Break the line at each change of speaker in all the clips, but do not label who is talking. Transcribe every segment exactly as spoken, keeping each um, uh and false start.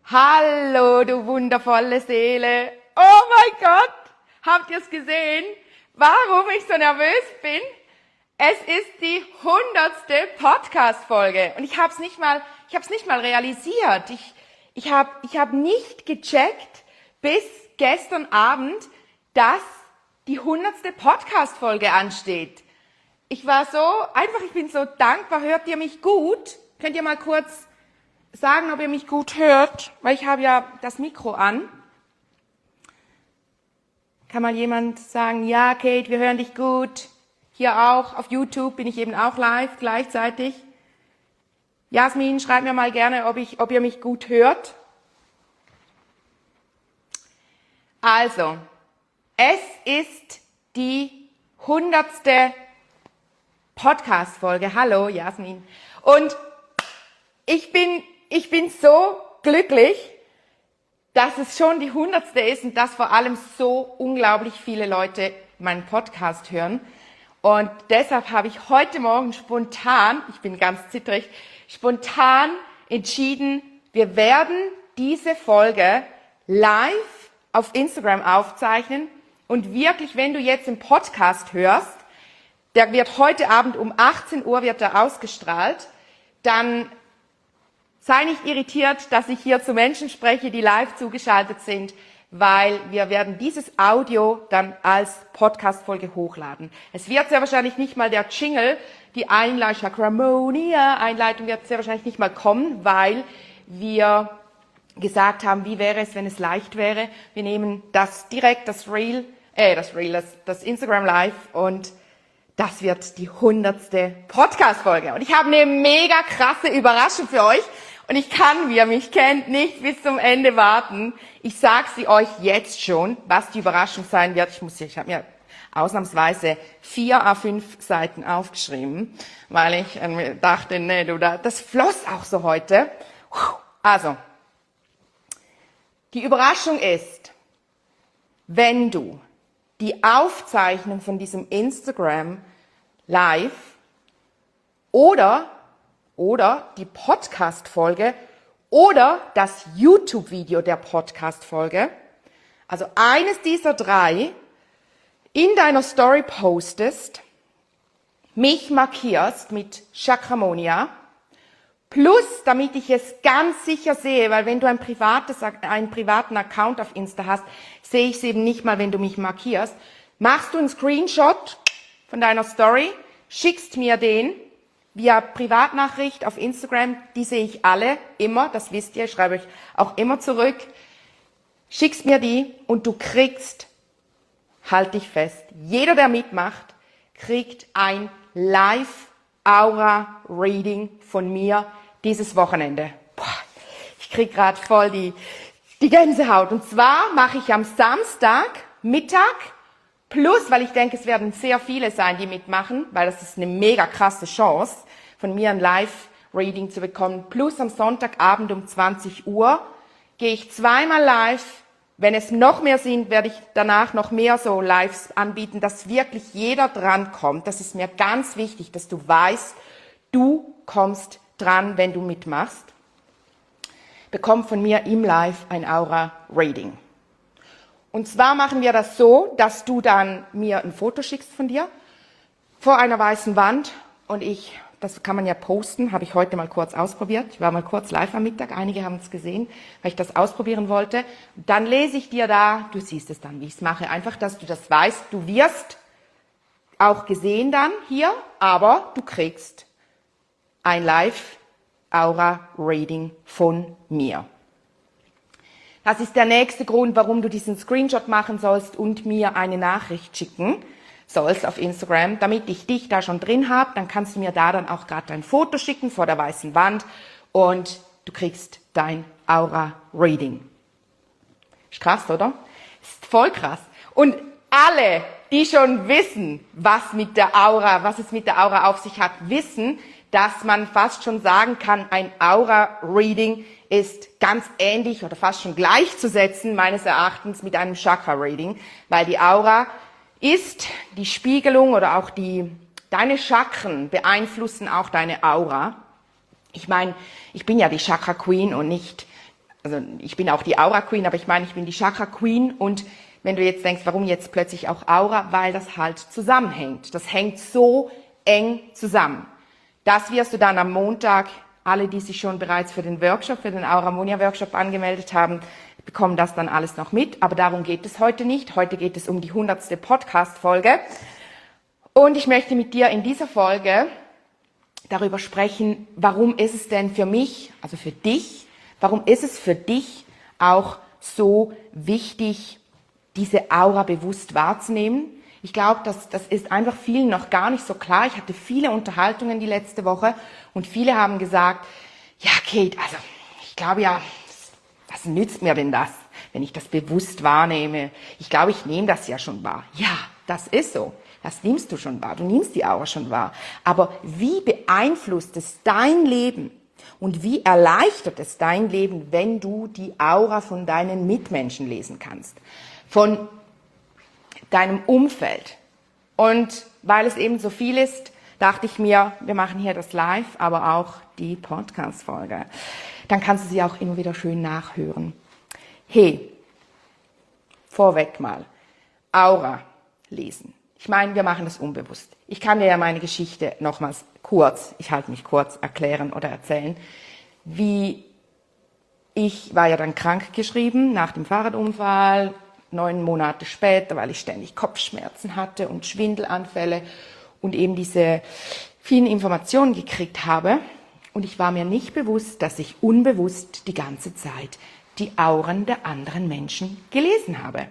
Hallo, du wundervolle Seele. Oh mein Gott, habt ihr es gesehen, warum ich so nervös bin? Es ist die hundertste Podcast-Folge und ich habe es nicht mal, ich habe es nicht mal realisiert. Ich, ich habe, ich habe nicht gecheckt bis gestern Abend, dass die hundertste Podcast-Folge ansteht. Ich war so einfach, ich bin so dankbar. Hört ihr mich gut? Könnt ihr mal kurz sagen, ob ihr mich gut hört, weil ich habe ja das Mikro an. Kann mal jemand sagen, ja Kate, wir hören dich gut. Hier auch, auf YouTube bin ich eben auch live gleichzeitig. Jasmin, schreibt mir mal gerne, ob, ich, ob ihr mich gut hört. Also, es ist die hundertste Podcast-Folge. Hallo Jasmin. Und ich bin Ich bin so glücklich, dass es schon die hundertste ist und dass vor allem so unglaublich viele Leute meinen Podcast hören. Und deshalb habe ich heute Morgen spontan, ich bin ganz zittrig, spontan entschieden, wir werden diese Folge live auf Instagram aufzeichnen. Und wirklich, wenn du jetzt den Podcast hörst, der wird heute Abend um achtzehn Uhr wird er ausgestrahlt, dann sei nicht irritiert, dass ich hier zu Menschen spreche, die live zugeschaltet sind, weil wir werden dieses Audio dann als Podcast-Folge hochladen. Es wird sehr wahrscheinlich nicht mal der Jingle, die Einleitung, Chakramonia Einleitung wird sehr wahrscheinlich nicht mal kommen, weil wir gesagt haben, wie wäre es, wenn es leicht wäre. Wir nehmen das direkt, das Reel, äh, das Reel, das, das Instagram Live und das wird die hundertste Podcast-Folge. Und ich habe eine mega krasse Überraschung für euch. Und ich kann, wie ihr mich kennt, nicht bis zum Ende warten. Ich sage sie euch jetzt schon, was die Überraschung sein wird. Ich muss hier, ich habe mir ausnahmsweise vier A fünf Seiten aufgeschrieben, weil ich äh, dachte, nee, du, das floss auch so heute. Also, die Überraschung ist, wenn du die Aufzeichnung von diesem Instagram Live oder oder die Podcast-Folge oder das YouTube-Video der Podcast-Folge, also eines dieser drei, in deiner Story postest, mich markierst mit Chakramonia, plus, damit ich es ganz sicher sehe, weil wenn du ein privates, einen privaten Account auf Insta hast, sehe ich es eben nicht mal, wenn du mich markierst, machst du einen Screenshot von deiner Story, schickst mir den via Privatnachricht auf Instagram, die sehe ich alle, immer, das wisst ihr, ich schreibe euch auch immer zurück, schickst mir die und du kriegst, halt dich fest, jeder, der mitmacht, kriegt ein Live-Aura-Reading von mir dieses Wochenende. Boah, ich krieg gerade voll die, die Gänsehaut. Und zwar mache ich am Samstag Mittag, plus, weil ich denke, es werden sehr viele sein, die mitmachen, weil das ist eine mega krasse Chance, von mir ein Live-Reading zu bekommen. Plus am Sonntagabend um zwanzig Uhr gehe ich zweimal live. Wenn es noch mehr sind, werde ich danach noch mehr so Lives anbieten, dass wirklich jeder dran kommt. Das ist mir ganz wichtig, dass du weißt, du kommst dran, wenn du mitmachst. Bekomm von mir im Live ein Aura-Reading. Und zwar machen wir das so, dass du dann mir ein Foto schickst von dir vor einer weißen Wand und ich, das kann man ja posten, habe ich heute mal kurz ausprobiert. Ich war mal kurz live am Mittag, einige haben es gesehen, weil ich das ausprobieren wollte. Dann lese ich dir da, du siehst es dann, wie ich es mache, einfach, dass du das weißt. Du wirst auch gesehen dann hier, aber du kriegst ein Live-Aura-Reading von mir. Das ist der nächste Grund, warum du diesen Screenshot machen sollst und mir eine Nachricht schicken sollst auf Instagram, damit ich dich da schon drin habe. Dann kannst du mir da dann auch gerade dein Foto schicken vor der weißen Wand und du kriegst dein Aura-Reading. Ist krass, oder? Ist voll krass. Und alle, die schon wissen, was mit der Aura, was es mit der Aura auf sich hat, wissen, dass man fast schon sagen kann, ein Aura-Reading ist ganz ähnlich oder fast schon gleichzusetzen, meines Erachtens, mit einem Chakra-Reading, weil die Aura ist die Spiegelung oder auch die, deine Chakren beeinflussen auch deine Aura. Ich meine, ich bin ja die Chakra Queen und nicht also ich bin auch die Aura Queen, aber ich meine, ich bin die Chakra Queen. Und wenn du jetzt denkst, warum jetzt plötzlich auch Aura? Weil das halt zusammenhängt. Das hängt so eng zusammen. Das wirst du dann am Montag, alle, die sich schon bereits für den Workshop, für den Aura Monia Workshop angemeldet haben, bekommen das dann alles noch mit. Aber darum geht es heute nicht. Heute geht es um die hundertste Podcast-Folge. Und ich möchte mit dir in dieser Folge darüber sprechen, warum ist es denn für mich, also für dich, warum ist es für dich auch so wichtig, diese Aura bewusst wahrzunehmen? Ich glaube, das, das ist einfach vielen noch gar nicht so klar. Ich hatte viele Unterhaltungen die letzte Woche und viele haben gesagt, ja Kate, also ich glaube ja, was nützt mir denn das, wenn ich das bewusst wahrnehme? Ich glaube, ich nehme das ja schon wahr. Ja, das ist so. Das nimmst du schon wahr. Du nimmst die Aura schon wahr. Aber wie beeinflusst es dein Leben und wie erleichtert es dein Leben, wenn du die Aura von deinen Mitmenschen lesen kannst? Von deinem Umfeld. Und weil es eben so viel ist, dachte ich mir, wir machen hier das Live, aber auch die Podcast-Folge. Dann kannst du sie auch immer wieder schön nachhören. Hey, vorweg mal, Aura lesen. Ich meine, wir machen das unbewusst. Ich kann dir ja meine Geschichte nochmals kurz, ich halte mich kurz, erklären oder erzählen, wie ich war ja dann krankgeschrieben nach dem Fahrradunfall, neun Monate später, weil ich ständig Kopfschmerzen hatte und Schwindelanfälle und eben diese vielen Informationen gekriegt habe. Und ich war mir nicht bewusst, dass ich unbewusst die ganze Zeit die Auren der anderen Menschen gelesen habe.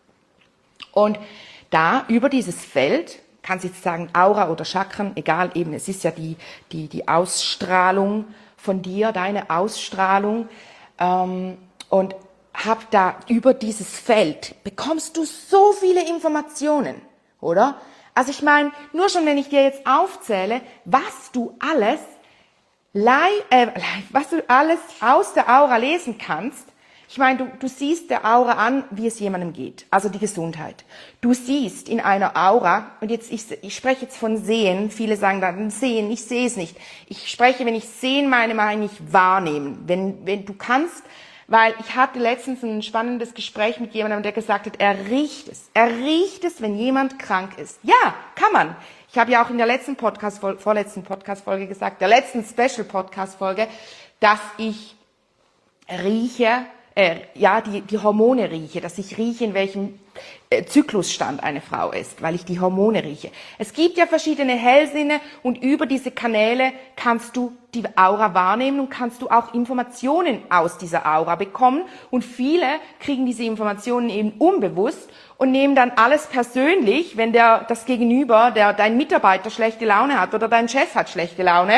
Und da über dieses Feld, kannst du jetzt sagen Aura oder Chakren, egal eben, es ist ja die, die, die Ausstrahlung von dir, deine Ausstrahlung, ähm, und hab da über dieses Feld, bekommst du so viele Informationen, oder? Also ich meine, nur schon wenn ich dir jetzt aufzähle, was du alles, live, äh, was du alles aus der Aura lesen kannst. Ich meine, du, du siehst der Aura an, wie es jemandem geht, also die Gesundheit. Du siehst in einer Aura, und jetzt ich, ich spreche jetzt von Sehen, viele sagen dann Sehen, ich sehe es nicht. Ich spreche, wenn ich sehen meine, meine ich wahrnehmen. Wenn, wenn du kannst, weil ich hatte letztens ein spannendes Gespräch mit jemandem, der gesagt hat, er riecht es. Er riecht es, wenn jemand krank ist. Ja, kann man. Ich habe ja auch in der letzten Podcast, vorletzten Podcast-Folge gesagt, der letzten Special-Podcast-Folge, dass ich rieche, äh, ja, die, die Hormone rieche, dass ich rieche, in welchem äh, Zyklusstand eine Frau ist, weil ich die Hormone rieche. Es gibt ja verschiedene Hellsinne und über diese Kanäle kannst du die Aura wahrnehmen und kannst du auch Informationen aus dieser Aura bekommen. Und viele kriegen diese Informationen eben unbewusst und nehmen dann alles persönlich, wenn der, das Gegenüber, der, dein Mitarbeiter schlechte Laune hat oder dein Chef hat schlechte Laune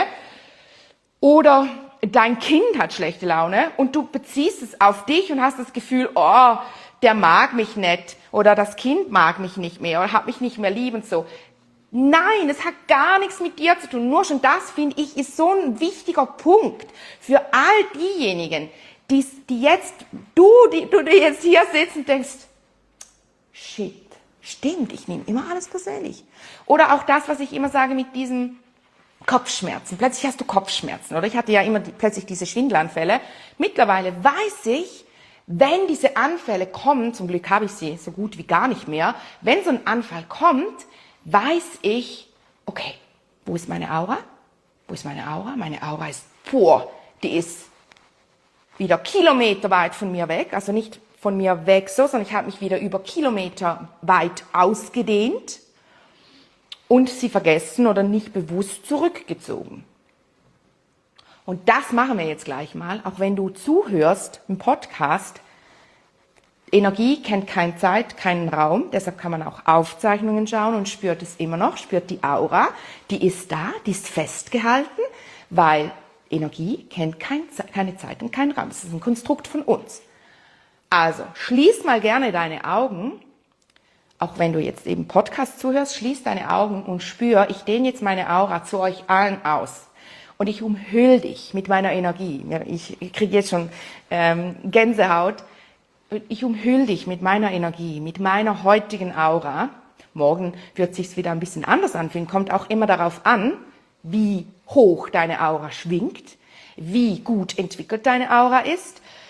oder dein Kind hat schlechte Laune und du beziehst es auf dich und hast das Gefühl, oh, der mag mich nicht oder das Kind mag mich nicht mehr oder hat mich nicht mehr lieb und so. Nein, es hat gar nichts mit dir zu tun. Nur schon das, finde ich, ist so ein wichtiger Punkt für all diejenigen, die, die jetzt, du, die du die jetzt hier sitzt und denkst, shit, stimmt, ich nehme immer alles persönlich. Oder auch das, was ich immer sage mit diesem Kopfschmerzen. Plötzlich hast du Kopfschmerzen, oder? Ich hatte ja immer die, plötzlich diese Schwindelanfälle. Mittlerweile weiß ich, wenn diese Anfälle kommen, zum Glück habe ich sie so gut wie gar nicht mehr, wenn so ein Anfall kommt, weiß ich, okay, wo ist meine Aura? Wo ist meine Aura? Meine Aura ist, boah, die ist wieder Kilometer weit von mir weg, also nicht von mir weg so, sondern ich habe mich wieder über Kilometer weit ausgedehnt und sie vergessen oder nicht bewusst zurückgezogen. Und das machen wir jetzt gleich mal, auch wenn du zuhörst im Podcast. Energie kennt keine Zeit, keinen Raum, deshalb kann man auch Aufzeichnungen schauen und spürt es immer noch, spürt die Aura, die ist da, die ist festgehalten, weil Energie kennt kein, keine Zeit und keinen Raum. Das ist ein Konstrukt von uns. Also, schließ mal gerne deine Augen, auch wenn du jetzt eben Podcast zuhörst, schließ deine Augen und spür, ich dehne jetzt meine Aura zu euch allen aus. Und ich umhülle dich mit meiner Energie. Ich kriege jetzt schon ähm, Gänsehaut. Ich umhülle dich mit meiner Energie, mit meiner heutigen Aura. Morgen wird es sich wieder ein bisschen anders anfühlen. Kommt auch immer darauf an, wie hoch deine Aura schwingt, wie gut entwickelt deine Aura ist,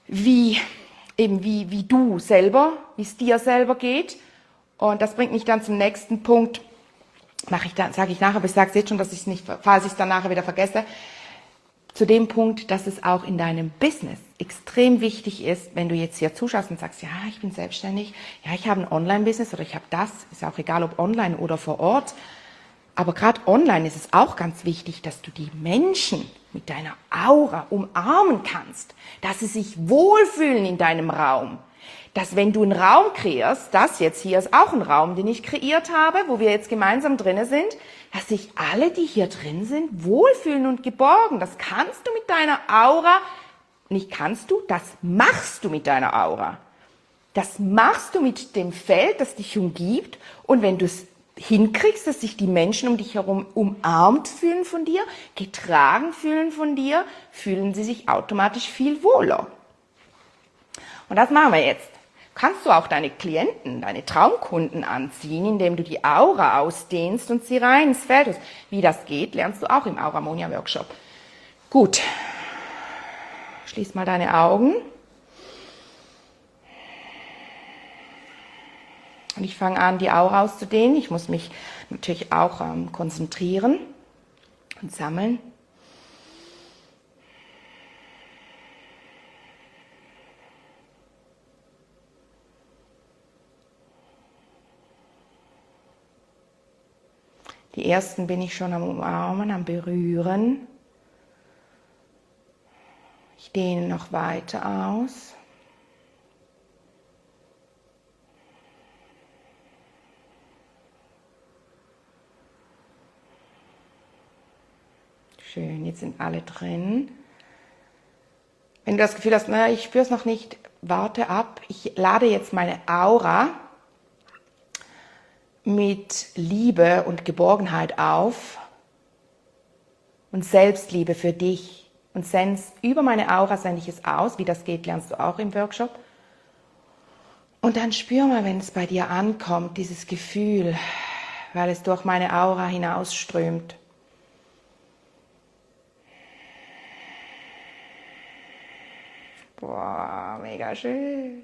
wie, eben wie, wie du selber, wie es dir selber geht. Und das bringt mich dann zum nächsten Punkt. Mache ich dann, sage ich nachher, aber ich sage es jetzt schon, dass ich es nicht, falls ich es dann nachher wieder vergesse. Zu dem Punkt, dass es auch in deinem Business extrem wichtig ist, wenn du jetzt hier zuschaust und sagst, ja, ich bin selbstständig, ja, ich habe ein Online-Business oder ich habe das, ist auch egal, ob online oder vor Ort. Aber gerade online ist es auch ganz wichtig, dass du die Menschen mit deiner Aura umarmen kannst, dass sie sich wohlfühlen in deinem Raum. Dass wenn du einen Raum kreierst, das jetzt hier ist auch ein Raum, den ich kreiert habe, wo wir jetzt gemeinsam drinne sind, dass sich alle, die hier drin sind, wohlfühlen und geborgen. Das kannst du mit deiner Aura, nicht kannst du, das machst du mit deiner Aura. Das machst du mit dem Feld, das dich umgibt. Und wenn du es hinkriegst, dass sich die Menschen um dich herum umarmt fühlen von dir, getragen fühlen von dir, fühlen sie sich automatisch viel wohler. Und das machen wir jetzt. Kannst du auch deine Klienten, deine Traumkunden anziehen, indem du die Aura ausdehnst und sie rein ins Feld hast. Wie das geht, lernst du auch im Auramonia Workshop. Gut. Schließ mal deine Augen. Und ich fange an, die Aura auszudehnen. Ich muss mich natürlich auch ähm, konzentrieren und sammeln. Die ersten bin ich schon am Umarmen, am Berühren. Ich dehne noch weiter aus. Schön, jetzt sind alle drin. Wenn du das Gefühl hast, na, ich spüre es noch nicht, warte ab. Ich lade jetzt meine Aura mit Liebe und Geborgenheit auf und Selbstliebe für dich. Und send's über meine Aura, sende ich es aus. Wie das geht, lernst du auch im Workshop. Und dann spür mal, wenn es bei dir ankommt, dieses Gefühl, weil es durch meine Aura hinausströmt. Boah, mega schön.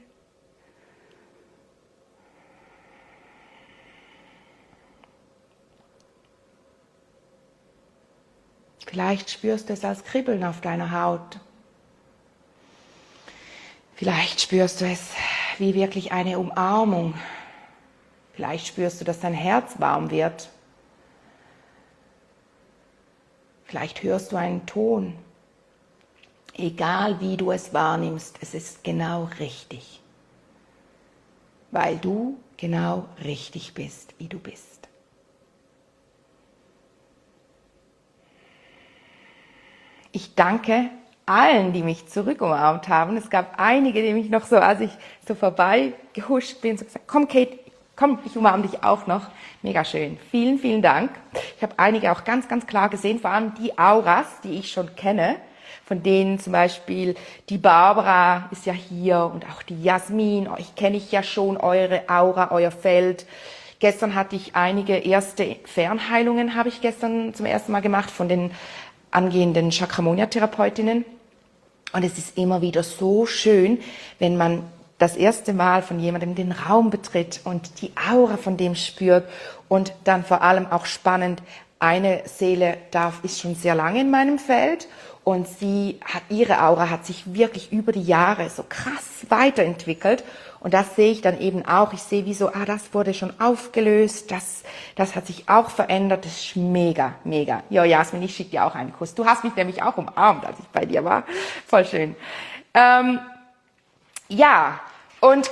Vielleicht spürst du es als Kribbeln auf deiner Haut. Vielleicht spürst du es wie wirklich eine Umarmung. Vielleicht spürst du, dass dein Herz warm wird. Vielleicht hörst du einen Ton. Egal wie du es wahrnimmst, es ist genau richtig. Weil du genau richtig bist, wie du bist. Ich danke allen, die mich zurück umarmt haben. Es gab einige, die mich noch so, als ich so vorbei gehuscht bin, so gesagt, komm Kate, komm, ich umarme dich auch noch. Mega schön. Vielen, vielen Dank. Ich habe einige auch ganz, ganz klar gesehen, vor allem die Auras, die ich schon kenne. Von denen zum Beispiel die Barbara ist ja hier und auch die Jasmin. Euch kenne ich ja schon, eure Aura, euer Feld. Gestern hatte ich einige erste Fernheilungen, habe ich gestern zum ersten Mal gemacht von den angehenden Chakramonia-Therapeutinnen. Und es ist immer wieder so schön, wenn man das erste Mal von jemandem den Raum betritt und die Aura von dem spürt und dann vor allem auch spannend, eine Seele darf, ist schon sehr lange in meinem Feld und sie hat, ihre Aura hat sich wirklich über die Jahre so krass weiterentwickelt. Und das sehe ich dann eben auch. Ich sehe, wie so, ah, das wurde schon aufgelöst, das, das hat sich auch verändert. Das ist mega, mega. Ja, Jasmin, ich schicke dir auch einen Kuss. Du hast mich nämlich auch umarmt, als ich bei dir war. Voll schön. Ähm, ja, und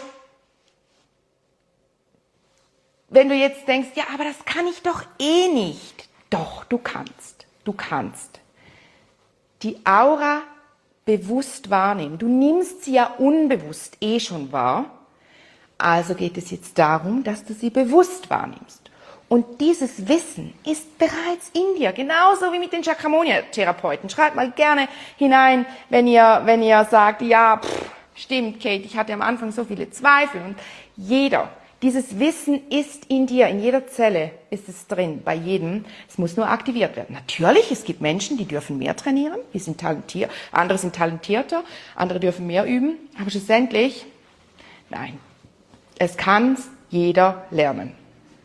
wenn du jetzt denkst, ja, aber das kann ich doch eh nicht. Doch, du kannst. Du kannst. Die Aura bewusst wahrnehmen. Du nimmst sie ja unbewusst eh schon wahr. Also geht es jetzt darum, dass du sie bewusst wahrnimmst. Und dieses Wissen ist bereits in dir, genauso wie mit den Chakramonia-Therapeuten. Schreibt mal gerne hinein, wenn ihr, wenn ihr sagt, ja, pff, stimmt, Kate, ich hatte am Anfang so viele Zweifel. Und jeder, Dieses Wissen ist in dir, in jeder Zelle ist es drin, bei jedem. Es muss nur aktiviert werden. Natürlich, es gibt Menschen, die dürfen mehr trainieren, die sind talentiert, andere sind talentierter, andere dürfen mehr üben. Aber schlussendlich, nein, es kann jeder lernen.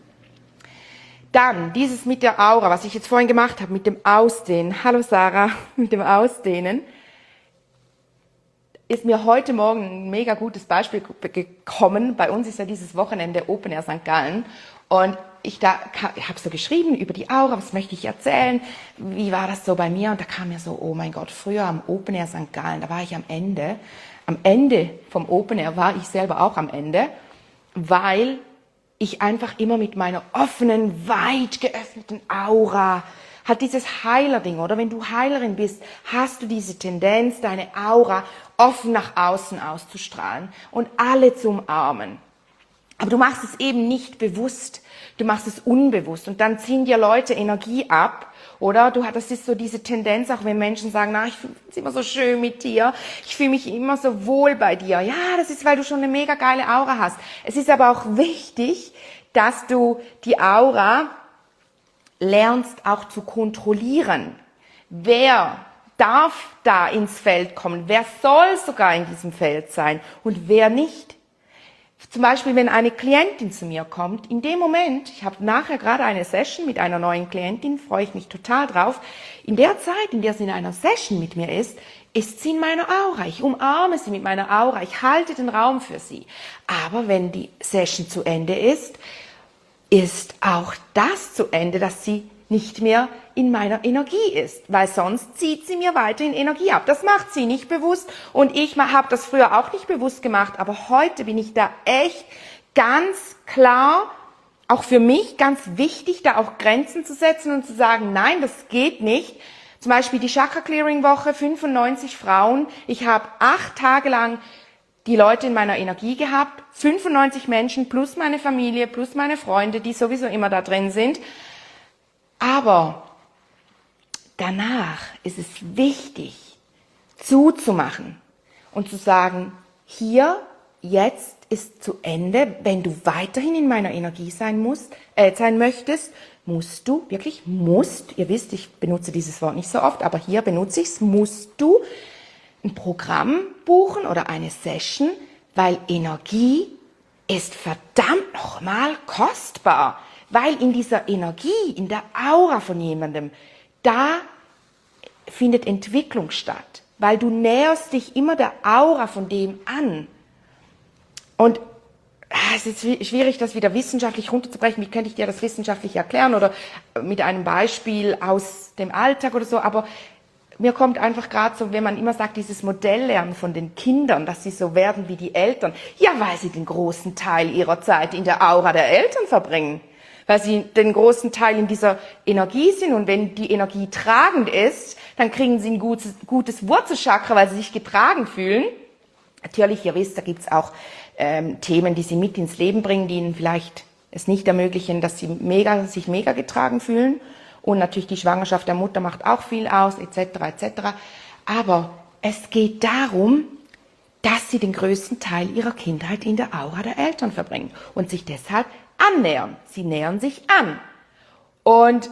Dann dieses mit der Aura, was ich jetzt vorhin gemacht habe, mit dem Ausdehnen. Hallo Sarah, mit dem Ausdehnen. Ist mir heute Morgen ein mega gutes Beispiel gekommen. Bei uns ist ja dieses Wochenende Open Air Sankt Gallen. Und ich da ich habe so geschrieben über die Aura, was möchte ich erzählen, wie war das so bei mir? Und da kam mir so, oh mein Gott, früher am Open Air Sankt Gallen, da war ich am Ende. Am Ende vom Open Air war ich selber auch am Ende, weil ich einfach immer mit meiner offenen, weit geöffneten Aura, hat dieses Heiler-Ding, oder? Wenn du Heilerin bist, hast du diese Tendenz, deine Aura offen nach außen auszustrahlen und alle zu umarmen. Aber du machst es eben nicht bewusst, du machst es unbewusst und dann ziehen dir Leute Energie ab, oder? Du, das ist so diese Tendenz, auch wenn Menschen sagen, na, ich fühle mich immer so schön mit dir, ich fühle mich immer so wohl bei dir. Ja, das ist, weil du schon eine mega geile Aura hast. Es ist aber auch wichtig, dass du die Aura lernst auch zu kontrollieren. Wer darf da ins Feld kommen? Wer soll sogar in diesem Feld sein und wer nicht? Zum Beispiel, wenn eine Klientin zu mir kommt, in dem Moment, ich habe nachher gerade eine Session mit einer neuen Klientin, freue ich mich total drauf. In der Zeit, in der sie in einer Session mit mir ist, ist sie in meiner Aura. Ich umarme sie mit meiner Aura, ich halte den Raum für sie. Aber wenn die Session zu Ende ist, ist auch das zu Ende, dass sie nicht mehr in meiner Energie ist, weil sonst zieht sie mir weiterhin Energie ab. Das macht sie nicht bewusst und ich habe das früher auch nicht bewusst gemacht, aber heute bin ich da echt ganz klar, auch für mich ganz wichtig, da auch Grenzen zu setzen und zu sagen, nein, das geht nicht. Zum Beispiel die Chakra Clearing Woche, fünfundneunzig Frauen. Ich habe acht Tage lang die Leute in meiner Energie gehabt, fünfundneunzig Menschen plus meine Familie, plus meine Freunde, die sowieso immer da drin sind. Aber danach ist es wichtig, zuzumachen und zu sagen, hier, jetzt ist zu Ende. Wenn du weiterhin in meiner Energie sein musst, äh, sein möchtest, musst du, wirklich musst, ihr wisst, ich benutze dieses Wort nicht so oft, aber hier benutze ich es, musst du ein Programm buchen oder eine Session, weil Energie ist verdammt nochmal kostbar. Weil in dieser Energie, in der Aura von jemandem, da findet Entwicklung statt. Weil du näherst dich immer der Aura von dem an. Und es ist schwierig, das wieder wissenschaftlich runterzubrechen. Wie könnte ich dir das wissenschaftlich erklären? Oder mit einem Beispiel aus dem Alltag oder so. Aber mir kommt einfach gerade so, wenn man immer sagt, dieses Modelllernen von den Kindern, dass sie so werden wie die Eltern. Ja, weil sie den großen Teil ihrer Zeit in der Aura der Eltern verbringen. Weil sie den großen Teil in dieser Energie sind und wenn die Energie tragend ist, dann kriegen sie ein gutes, gutes Wurzelchakra, weil sie sich getragen fühlen. Natürlich, ihr wisst, da gibt's auch ähm, Themen, die sie mit ins Leben bringen, die ihnen vielleicht es nicht ermöglichen, dass sie mega, sich mega getragen fühlen. Und natürlich die Schwangerschaft der Mutter macht auch viel aus, et cetera et cetera. Aber es geht darum, dass sie den größten Teil ihrer Kindheit in der Aura der Eltern verbringen und sich deshalb annähern. Sie nähern sich an. Und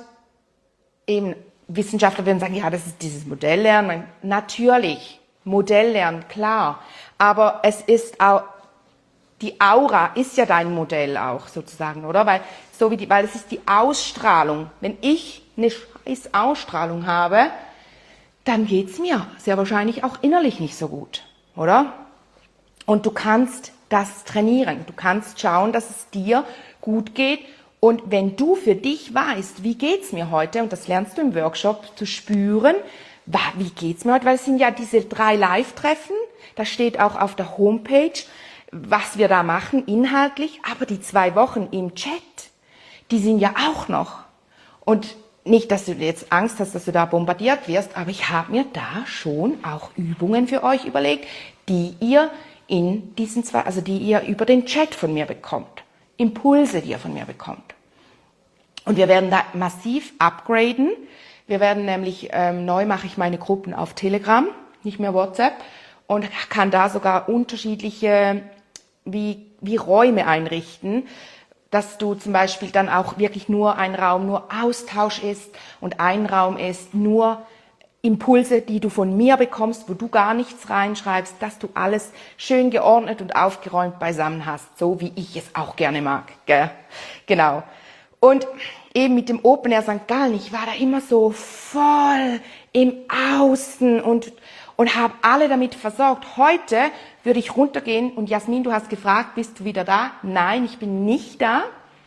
eben Wissenschaftler würden sagen, ja, das ist dieses Modelllernen. Natürlich, Modelllernen, klar. Aber es ist auch, die Aura ist ja dein Modell auch sozusagen, oder? Weil, so wie die, weil es ist die Ausstrahlung. Wenn ich eine scheiß Ausstrahlung habe, dann geht's mir sehr wahrscheinlich auch innerlich nicht so gut, oder? Und du kannst das trainieren. Du kannst schauen, dass es dir gut geht. Und wenn du für dich weißt, wie geht's mir heute, und das lernst du im Workshop zu spüren, wie geht's mir heute, weil es sind ja diese drei Live-Treffen, da steht auch auf der Homepage, was wir da machen, inhaltlich, aber die zwei Wochen im Chat, die sind ja auch noch. Und nicht, dass du jetzt Angst hast, dass du da bombardiert wirst, aber ich habe mir da schon auch Übungen für euch überlegt, die ihr in diesen zwei, also die ihr über den Chat von mir bekommt. Impulse, die ihr von mir bekommt. Und wir werden da massiv upgraden. Wir werden nämlich, ähm, neu mache ich meine Gruppen auf Telegram, nicht mehr WhatsApp, und kann da sogar unterschiedliche wie, wie Räume einrichten, dass du zum Beispiel dann auch wirklich nur ein Raum nur Austausch ist und ein Raum ist nur Impulse, die du von mir bekommst, wo du gar nichts reinschreibst, dass du alles schön geordnet und aufgeräumt beisammen hast, so wie ich es auch gerne mag. Gell? Genau. Und eben mit dem Open Air Sankt Gallen, ich war da immer so voll im Außen und, und habe alle damit versorgt. Heute würde ich runtergehen und Jasmin, du hast gefragt, bist du wieder da? Nein, ich bin nicht da,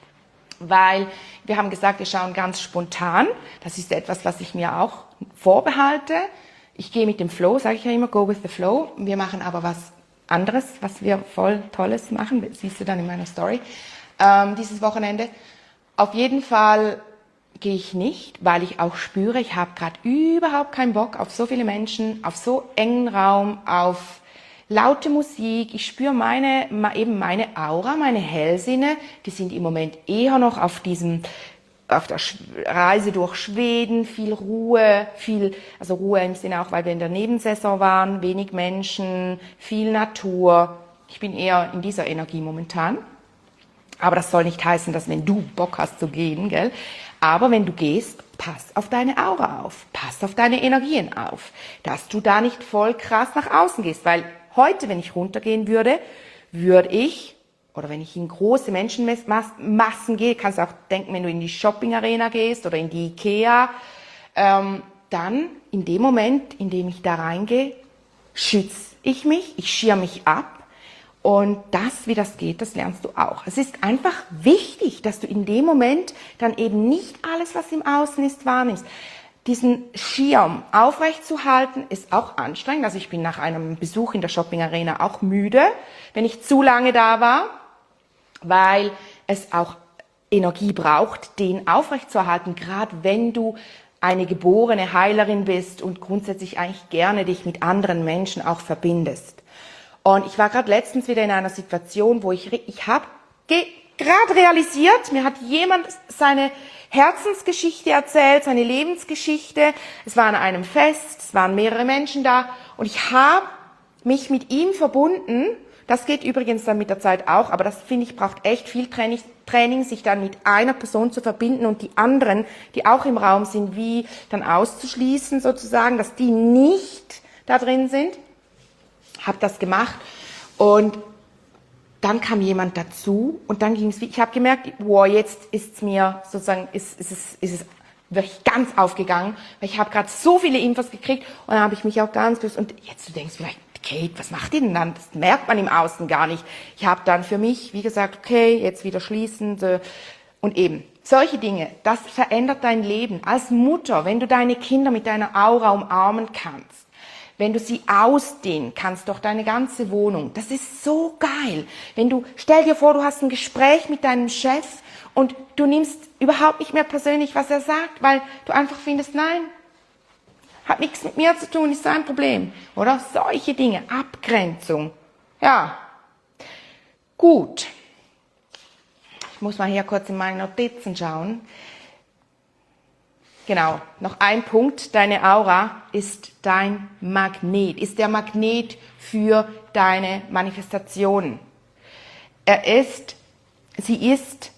weil wir haben gesagt, wir schauen ganz spontan. Das ist etwas, was ich mir auch vorbehalte. Ich gehe mit dem Flow, sage ich ja immer, go with the flow. Wir machen aber was anderes, was wir voll Tolles machen. Das siehst du dann in meiner Story ähm, dieses Wochenende. Auf jeden Fall gehe ich nicht, weil ich auch spüre, ich habe gerade überhaupt keinen Bock auf so viele Menschen, auf so engen Raum, auf laute Musik. Ich spüre meine, eben meine Aura, meine Hellsinne, die sind im Moment eher noch auf diesem, auf der Reise durch Schweden, viel Ruhe, viel, also Ruhe im Sinne auch, weil wir in der Nebensaison waren, wenig Menschen, viel Natur. Ich bin eher in dieser Energie momentan. Aber das soll nicht heißen, dass wenn du Bock hast zu gehen, gell? Aber wenn du gehst, pass auf deine Aura auf, pass auf deine Energien auf, dass du da nicht voll krass nach außen gehst, weil heute, wenn ich runtergehen würde, würde ich, oder wenn ich in große Menschenmassen gehe, kannst du auch denken, wenn du in die Shopping-Arena gehst oder in die Ikea, ähm, dann in dem Moment, in dem ich da reingehe, schütze ich mich, ich schirme mich ab. Und das, wie das geht, das lernst du auch. Es ist einfach wichtig, dass du in dem Moment dann eben nicht alles, was im Außen ist, wahrnimmst. Diesen Schirm aufrechtzuhalten ist auch anstrengend. Also ich bin nach einem Besuch in der Shopping Arena auch müde, wenn ich zu lange da war, weil es auch Energie braucht, den aufrechtzuerhalten, gerade wenn du eine geborene Heilerin bist und grundsätzlich eigentlich gerne dich mit anderen Menschen auch verbindest. Und ich war gerade letztens wieder in einer Situation, wo ich, ich habe gerade realisiert, mir hat jemand seine Herzensgeschichte erzählt, seine Lebensgeschichte. Es war an einem Fest, es waren mehrere Menschen da und ich habe mich mit ihm verbunden. Das geht übrigens dann mit der Zeit auch, aber das finde ich braucht echt viel Training, Training, sich dann mit einer Person zu verbinden und die anderen, die auch im Raum sind, wie dann auszuschließen sozusagen, dass die nicht da drin sind. Habe das gemacht und dann kam jemand dazu und dann ging es, ich habe gemerkt, wow, jetzt ist es mir sozusagen, ist, ist, es, ist es wirklich ganz aufgegangen, weil ich habe gerade so viele Infos gekriegt und dann habe ich mich auch ganz bewusst, und jetzt du denkst vielleicht, Kate, was macht die denn dann? Das merkt man im Außen gar nicht. Ich habe dann für mich, wie gesagt, okay, jetzt wieder schließen und eben solche Dinge, das verändert dein Leben als Mutter, wenn du deine Kinder mit deiner Aura umarmen kannst. Wenn du sie ausdehnen kannst, doch deine ganze Wohnung. Das ist so geil. Wenn du, stell dir vor, du hast ein Gespräch mit deinem Chef und du nimmst überhaupt nicht mehr persönlich, was er sagt, weil du einfach findest, nein, hat nichts mit mir zu tun, ist sein Problem. Oder solche Dinge, Abgrenzung. Ja, gut. Ich muss mal hier kurz in meine Notizen schauen. Genau, noch ein Punkt, deine Aura ist dein Magnet, ist der Magnet für deine Manifestationen. Er ist, sie ist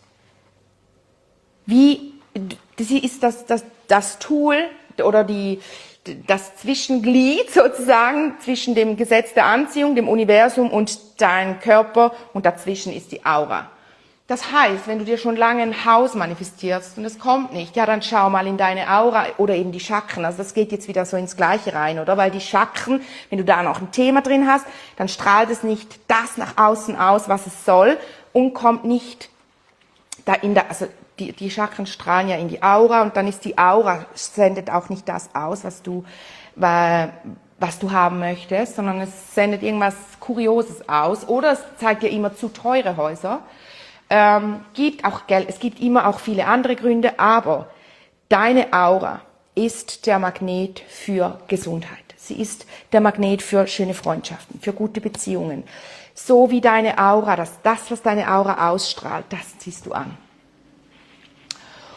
wie, sie ist das, das, das Tool oder die, das Zwischenglied sozusagen zwischen dem Gesetz der Anziehung, dem Universum und deinem Körper und dazwischen ist die Aura. Das heißt, wenn du dir schon lange ein Haus manifestierst und es kommt nicht, ja, dann schau mal in deine Aura oder eben die Chakren. Also das geht jetzt wieder so ins Gleiche rein, oder? Weil die Chakren, wenn du da noch ein Thema drin hast, dann strahlt es nicht das nach außen aus, was es soll und kommt nicht da in der, also die, die Chakren strahlen ja in die Aura und dann ist die Aura, sendet auch nicht das aus, was du, was du haben möchtest, sondern es sendet irgendwas Kurioses aus oder es zeigt dir immer zu teure Häuser. Ähm, gibt auch Geld, es gibt immer auch viele andere Gründe, aber deine Aura ist der Magnet für Gesundheit. Sie ist der Magnet für schöne Freundschaften, für gute Beziehungen. So wie deine Aura, das, das was deine Aura ausstrahlt, das ziehst du an.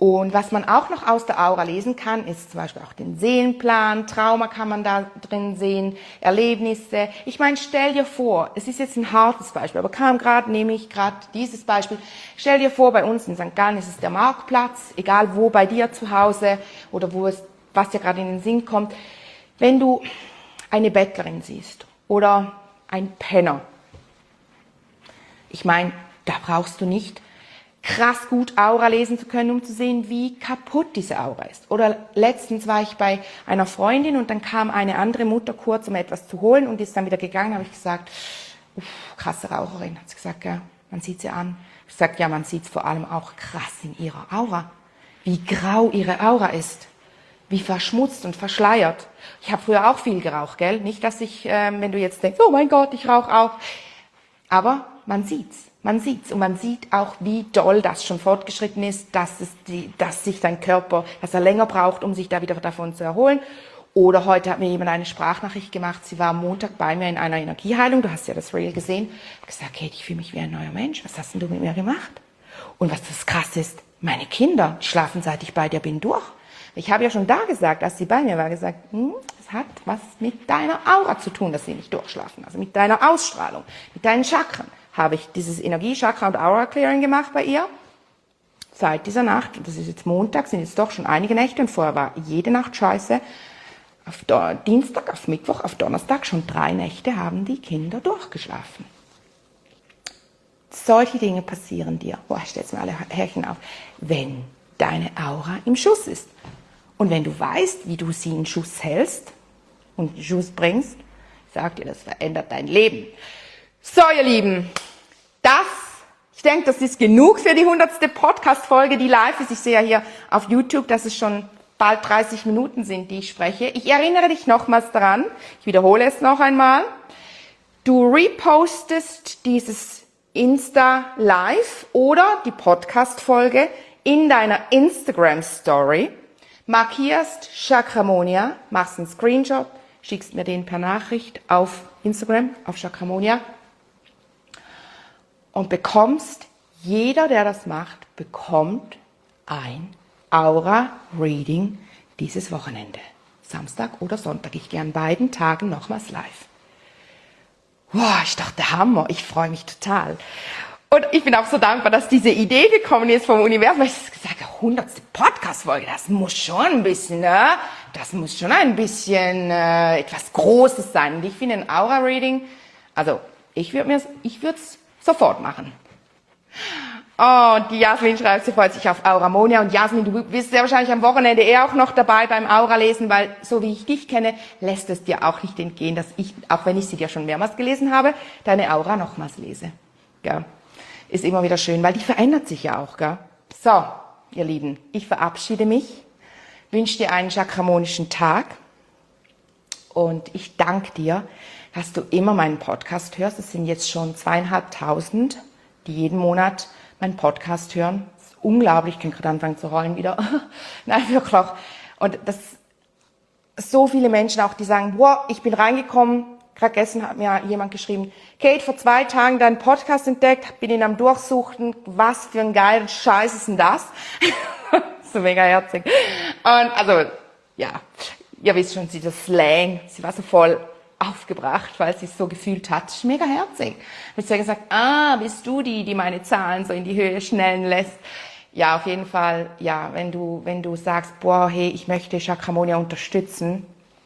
Und was man auch noch aus der Aura lesen kann, ist zum Beispiel auch den Seelenplan, Trauma kann man da drin sehen, Erlebnisse. Ich meine, stell dir vor, es ist jetzt ein hartes Beispiel, aber kam gerade, nehme ich gerade dieses Beispiel. Stell dir vor, bei uns in Sankt Gallen ist es der Marktplatz, egal wo, bei dir zu Hause oder wo es, was dir gerade in den Sinn kommt. Wenn du eine Bettlerin siehst oder ein Penner, ich meine, da brauchst du nicht krass gut Aura lesen zu können, um zu sehen, wie kaputt diese Aura ist. Oder letztens war ich bei einer Freundin und dann kam eine andere Mutter kurz, um etwas zu holen und ist dann wieder gegangen, habe ich gesagt, uff, krasse Raucherin. Hat sie gesagt, ja, man sieht sie an. Ich gesagt, ja, man sieht es vor allem auch krass in ihrer Aura. Wie grau ihre Aura ist. Wie verschmutzt und verschleiert. Ich habe früher auch viel geraucht, gell? Nicht, dass ich, ähm, wenn du jetzt denkst, oh mein Gott, ich rauche auch. Aber man sieht's. Man sieht's und man sieht auch, wie doll das schon fortgeschritten ist, dass es die, dass sich dein Körper, dass er länger braucht, um sich da wieder davon zu erholen. Oder heute hat mir jemand eine Sprachnachricht gemacht. Sie war am Montag bei mir in einer Energieheilung. Du hast ja das Reel gesehen. Ich habe gesagt, Kate, ich fühle mich wie ein neuer Mensch. Was hast denn du mit mir gemacht? Und was das krass ist, meine Kinder schlafen, seit ich bei dir bin, durch. Ich habe ja schon da gesagt, als sie bei mir war, gesagt, hm, es hat was mit deiner Aura zu tun, dass sie nicht durchschlafen. Also mit deiner Ausstrahlung, mit deinen Chakren. Habe ich dieses Energiechakra und Aura Clearing gemacht bei ihr. Seit dieser Nacht, das ist jetzt Montag, sind jetzt doch schon einige Nächte und vorher war jede Nacht scheiße. Auf Do- Dienstag, auf Mittwoch, auf Donnerstag, schon drei Nächte haben die Kinder durchgeschlafen. Solche Dinge passieren dir, boah, ich stelle jetzt mal alle Härchen auf, wenn deine Aura im Schuss ist. Und wenn du weißt, wie du sie in Schuss hältst und in Schuss bringst, ich sag dir, das verändert dein Leben. So, ihr Lieben, das, ich denke, das ist genug für die hundertste Podcast-Folge, die live ist. Ich sehe ja hier auf YouTube, dass es schon bald dreißig Minuten sind, die ich spreche. Ich erinnere dich nochmals daran, ich wiederhole es noch einmal, du repostest dieses Insta-Live oder die Podcast-Folge in deiner Instagram-Story, markierst Chakramonia, machst einen Screenshot, schickst mir den per Nachricht auf Instagram, auf Chakramonia, und bekommst, jeder, der das macht, bekommt ein Aura-Reading dieses Wochenende. Samstag oder Sonntag. Ich gehe an beiden Tagen nochmals live. Wow, ich dachte, Hammer. Ich freue mich total. Und ich bin auch so dankbar, dass diese Idee gekommen ist vom Universum. Weil ich gesagt habe, hundertste Podcast-Folge, das muss schon ein bisschen, ne? Das muss schon ein bisschen äh, etwas Großes sein. Und ich finde ein Aura-Reading, also ich würde mir, ich würde es sofort machen. Oh, die Jasmin schreibt, sie freut sich auf Auramonia. Und Jasmin, du bist ja wahrscheinlich am Wochenende eher auch noch dabei beim Aura-Lesen, weil so wie ich dich kenne, lässt es dir auch nicht entgehen, dass ich, auch wenn ich sie dir schon mehrmals gelesen habe, deine Aura nochmals lese. Gell? Ist immer wieder schön, weil die verändert sich ja auch. Gell? So, ihr Lieben, ich verabschiede mich, wünsche dir einen chakramonischen Tag und ich danke dir, dass du immer meinen Podcast hörst. Es sind jetzt schon zweieinhalbtausend, die jeden Monat meinen Podcast hören. Das ist unglaublich, ich kann gerade anfangen zu rollen wieder. Nein, wirklich. Und das so viele Menschen auch, die sagen, boah, ich bin reingekommen, gerade gestern hat mir jemand geschrieben, Kate, vor zwei Tagen deinen Podcast entdeckt, bin ihn am Durchsuchen, was für ein geiler Scheiß ist denn das? So mega herzig. Und also, ja, ihr wisst schon, sie das Slang, sie war so voll aufgebracht, weil sie es so gefühlt hat. Das ist mega herzig. Ich habe gesagt, ah, bist du die, die meine Zahlen so in die Höhe schnellen lässt? Ja, auf jeden Fall, ja, wenn du, wenn du sagst, boah, hey, ich möchte Chakramonia unterstützen,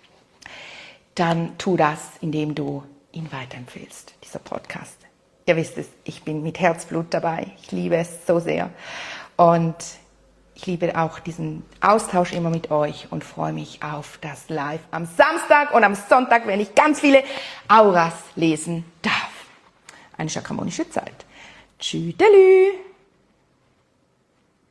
dann tu das, indem du ihn weiterempfehlst, dieser Podcast. Ihr wisst es, ich bin mit Herzblut dabei. Ich liebe es so sehr. Und ich liebe auch diesen Austausch immer mit euch und freue mich auf das Live am Samstag und am Sonntag, wenn ich ganz viele Auras lesen darf. Eine chakramonische Zeit. Tschüdelü!